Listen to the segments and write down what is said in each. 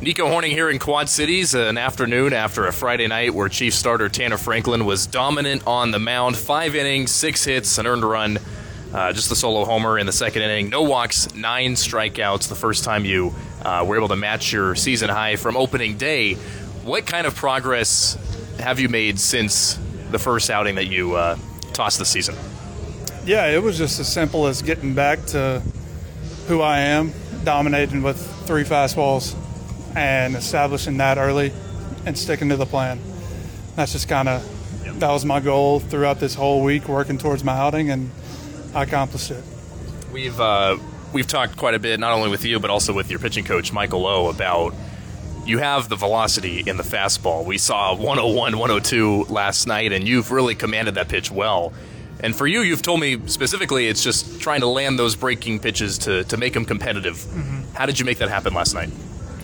Nico Horning here in Quad Cities, an afternoon after a Friday night where Chiefs starter Tanner Franklin was dominant on the mound. 5 innings, 6 hits, an earned run, just the solo homer in the second inning. No walks, 9 strikeouts, the first time you were able to match your season high from opening day. What kind of progress have you made since the first outing that you tossed this season? Yeah, it was just as simple as getting back to who I am, dominating with 3 fastballs and establishing that early and sticking to the plan. That's just that was my goal throughout this whole week, working towards my outing, and I accomplished it. We've talked quite a bit, not only with you, but also with your pitching coach, Michael Lowe, about you have the velocity in the fastball. We saw 101, 102 last night, and you've really commanded that pitch well. And for you, you've told me specifically it's just trying to land those breaking pitches to make them competitive. Mm-hmm. How did you make that happen last night?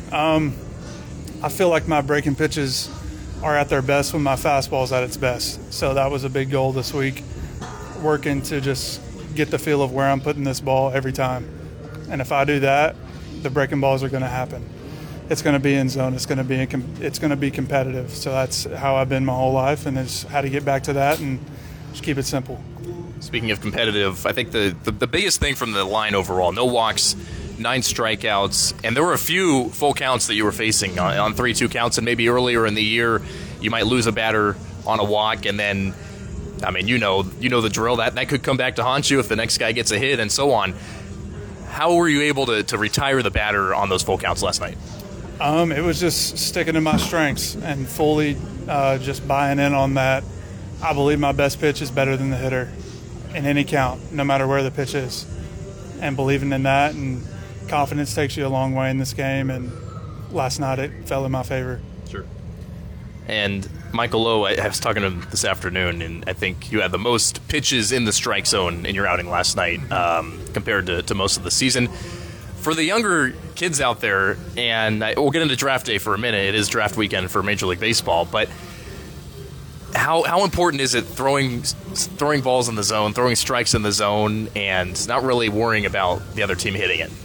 I feel like my breaking pitches are at their best when my fastball's at its best. So that was a big goal this week, working to just get the feel of where I'm putting this ball every time. And if I do that, the breaking balls are going to happen. It's going to be in zone. It's going to be competitive. So that's how I've been my whole life, and it's how to get back to that and just keep it simple. Speaking of competitive, I think the biggest thing from the line overall, no walks, 9 strikeouts, and there were a few full counts that you were facing on 3-2 counts, and maybe earlier in the year you might lose a batter on a walk, and then, I mean, you know the drill. That could come back to haunt you if the next guy gets a hit and so on. How were you able to retire the batter on those full counts last night? It was just sticking to my strengths and fully just buying in on that. I believe my best pitch is better than the hitter in any count, no matter where the pitch is. And believing in that, and confidence takes you a long way in this game, and last night it fell in my favor. Sure. And Michael Lowe, I was talking to him this afternoon, and I think you had the most pitches in the strike zone in your outing last night compared to most of the season. For the younger kids out there, and we'll get into draft day for a minute. It is draft weekend for Major League Baseball, but how important is it throwing balls in the zone, throwing strikes in the zone, and not really worrying about the other team hitting it?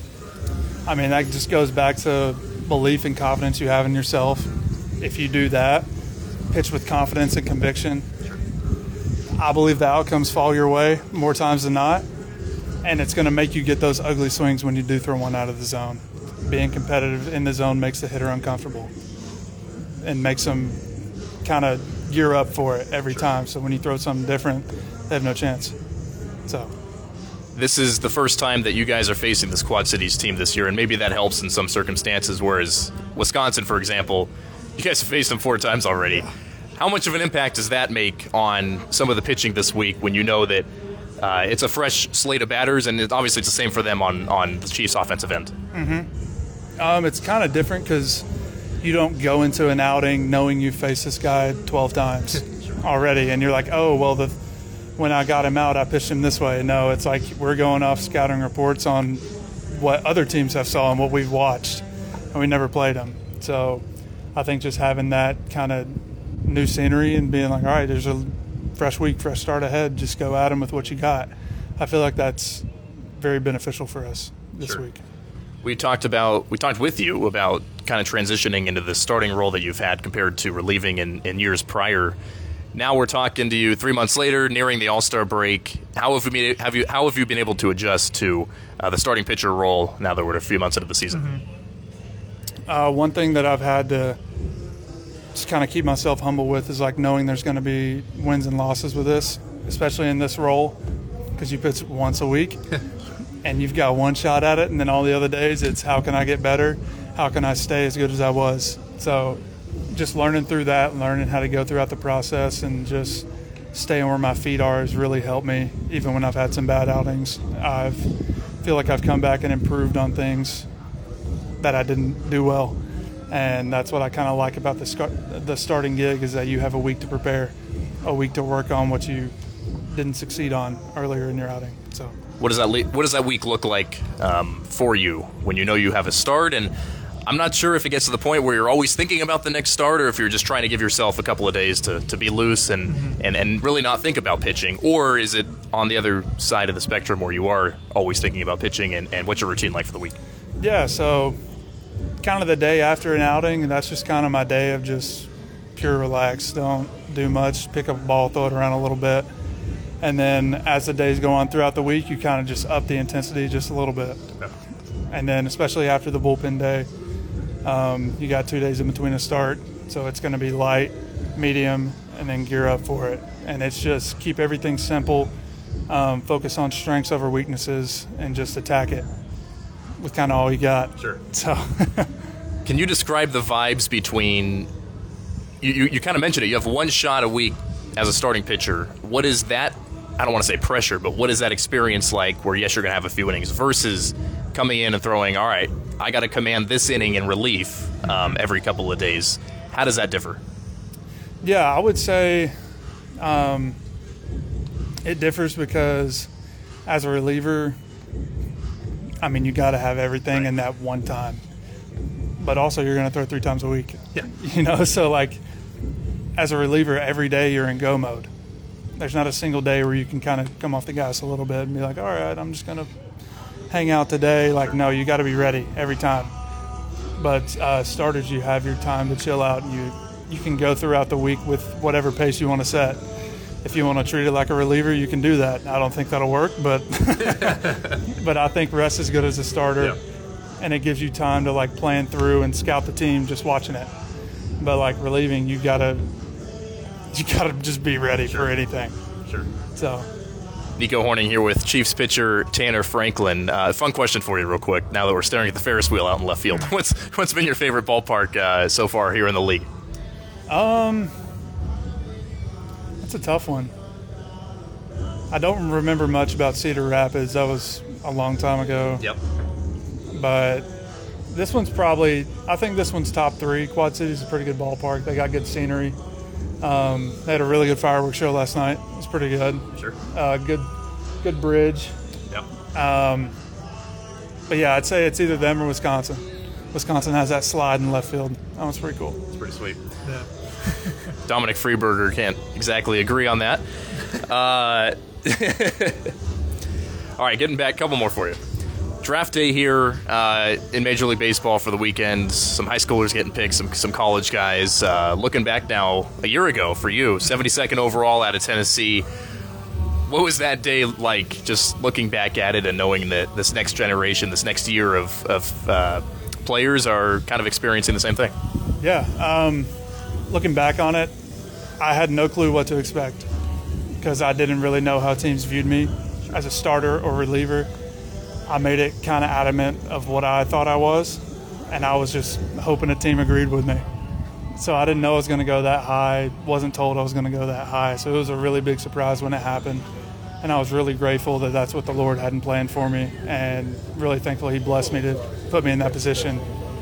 I mean, that just goes back to belief and confidence you have in yourself. If you do that, pitch with confidence and conviction, I believe the outcomes fall your way more times than not, and it's going to make you get those ugly swings when you do throw one out of the zone. Being competitive in the zone makes the hitter uncomfortable and makes them kind of gear up for it every time. So when you throw something different, they have no chance. So this is the first time that you guys are facing this Quad Cities team this year, and maybe that helps in some circumstances, whereas Wisconsin, for example, you guys have faced them 4 times already. How much of an impact does that make on some of the pitching this week when you know that it's a fresh slate of batters, and obviously it's the same for them on the Chiefs' offensive end? Mm-hmm. It's kind of different because you don't go into an outing knowing you faced this guy 12 times already, and you're like, oh, well, when I got him out, I pitched him this way. No, it's like we're going off scouting reports on what other teams have saw and what we've watched, and we never played them. So I think just having that kind of new scenery and being like, all right, there's a fresh week, fresh start ahead, just go at them with what you got. I feel like that's very beneficial for us this week. We talked with you about kind of transitioning into the starting role that you've had compared to relieving in years prior. Now we're talking to you 3 months later, nearing the All-Star break. How have you been able to adjust to the starting pitcher role now that we're a few months into the season? Mm-hmm. One thing that I've had to just kind of keep myself humble with is like knowing there's going to be wins and losses with this, especially in this role, because you pitch once a week. And you've got one shot at it, and then all the other days it's how can I get better? How can I stay as good as I was? So just learning through that, learning how to go throughout the process and just staying where my feet are has really helped me, even when I've had some bad outings. I feel like I've come back and improved on things that I didn't do well. And that's what I kind of like about the starting gig is that you have a week to prepare, a week to work on what you didn't succeed on earlier in your outing. So what does that week look like for you when you know you have a start? And I'm not sure if it gets to the point where you're always thinking about the next start, or if you're just trying to give yourself a couple of days to be loose and really not think about pitching, or is it on the other side of the spectrum where you are always thinking about pitching, and what's your routine like for the week? Yeah, so kind of the day after an outing, that's just kind of my day of just pure relax. Don't do much, pick up a ball, throw it around a little bit. And then as the days go on throughout the week, you kind of just up the intensity just a little bit. And then especially after the bullpen day, you got 2 days in between a start. So it's going to be light, medium, and then gear up for it. And it's just keep everything simple, focus on strengths over weaknesses, and just attack it with kind of all you got. Sure. So, can you describe the vibes between you kind of mentioned it. You have one shot a week as a starting pitcher. What is that? I don't want to say pressure, but what is that experience like where, yes, you're going to have a few innings versus coming in and throwing, all right, I got to command this inning in relief every couple of days. How does that differ? Yeah, I would say it differs because as a reliever, I mean, you got to have everything in that one time. But also you're going to throw 3 times a week. Yeah. So like as a reliever, every day you're in go mode. There's not a single day where you can kind of come off the gas a little bit and be like, all right, I'm just going to hang out today. Like, no, you got to be ready every time. But starters, you have your time to chill out, and you can go throughout the week with whatever pace you want to set. If you want to treat it like a reliever, you can do that. I don't think that'll work, but but I think rest is good as a starter, and it gives you time to like plan through and scout the team just watching it. But like relieving, you gotta just be ready for anything. Sure. So. Nico Horning here with Chiefs pitcher Tanner Franklin. Fun question for you real quick, now that we're staring at the Ferris wheel out in left field. What's been your favorite ballpark so far here in the league? That's a tough one. I don't remember much about Cedar Rapids. That was a long time ago. Yep. But this one's I think this one's top 3. Quad City's a pretty good ballpark. They got good scenery. They had a really good fireworks show last night. It was pretty good. Sure. Good bridge. Yep. But yeah, I'd say it's either them or Wisconsin. Wisconsin has that slide in left field. That one's pretty cool. It's pretty sweet. Yeah. Dominic Freeberger can't exactly agree on that. All right, getting back, a couple more for you. Draft day here in Major League Baseball for the weekend. Some high schoolers getting picked, some college guys. Looking back now, a year ago for you, 72nd overall out of Tennessee. What was that day like, just looking back at it and knowing that this next generation, this next year of players are kind of experiencing the same thing? Yeah. Looking back on it, I had no clue what to expect because I didn't really know how teams viewed me as a starter or reliever. I made it kind of adamant of what I thought I was, and I was just hoping a team agreed with me. So I didn't know I was going to go that high, wasn't told I was going to go that high. So it was a really big surprise when it happened, and I was really grateful that that's what the Lord hadn't planned for me, and really thankful He blessed me to put me in that position.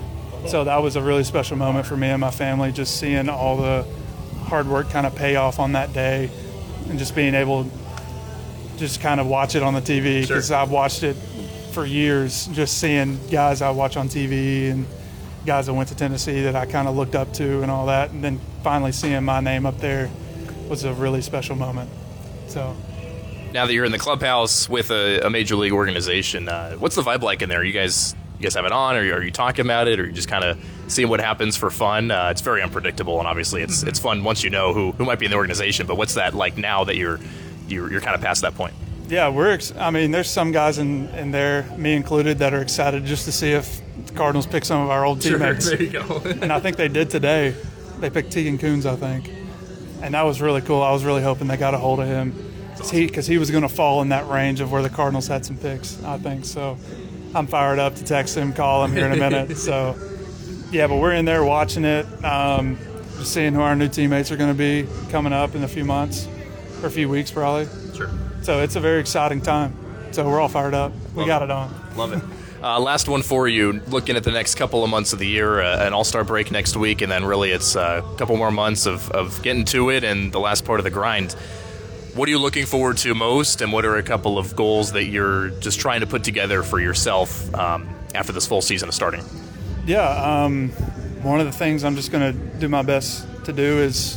So that was a really special moment for me and my family, just seeing all the hard work kind of pay off on that day and just being able to just kind of watch it on the TV because I've watched it for years, just seeing guys I watch on TV and guys that went to Tennessee that I kind of looked up to and all that, and then finally seeing my name up there was a really special moment. So now that you're in the clubhouse with a major league organization, what's the vibe like in there? You guys have it on, or are you talking about it, or are you just kind of seeing what happens for fun? It's very unpredictable, and obviously it's fun once you know who might be in the organization, but what's that like now that you're kind of past that point? Yeah, there's some guys in there, me included, that are excited just to see if the Cardinals pick some of our old teammates. Sure, there you go. And I think they did today. They picked Tegan Coons, I think. And that was really cool. I was really hoping they got a hold of him because he was going to fall in that range of where the Cardinals had some picks, I think. So I'm fired up to text him, call him here in a minute. So, yeah, but we're in there watching it, just seeing who our new teammates are going to be coming up in a few months or a few weeks probably. Sure. So it's a very exciting time. So we're all fired up. We got it on. Love it. Last one for you. Looking at the next couple of months of the year, an All-Star break next week, and then really it's a couple more months of getting to it and the last part of the grind. What are you looking forward to most, and what are a couple of goals that you're just trying to put together for yourself after this full season is starting? Yeah, one of the things I'm just going to do my best to do is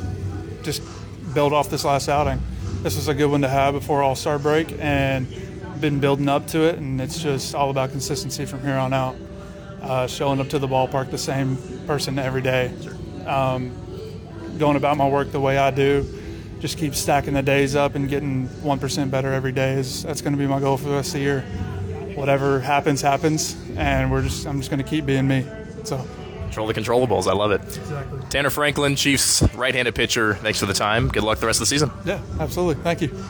just build off this last outing. This was a good one to have before All-Star break, and been building up to it, and it's just all about consistency from here on out. showing up to the ballpark the same person every day, going about my work the way I do, just keep stacking the days up and getting 1% better every day. That's going to be my goal for the rest of the year. Whatever happens, and I'm just going to keep being me. So. Control the controllables. I love it. Exactly. Tanner Franklin, Chiefs right-handed pitcher. Thanks for the time. Good luck the rest of the season. Yeah, absolutely. Thank you.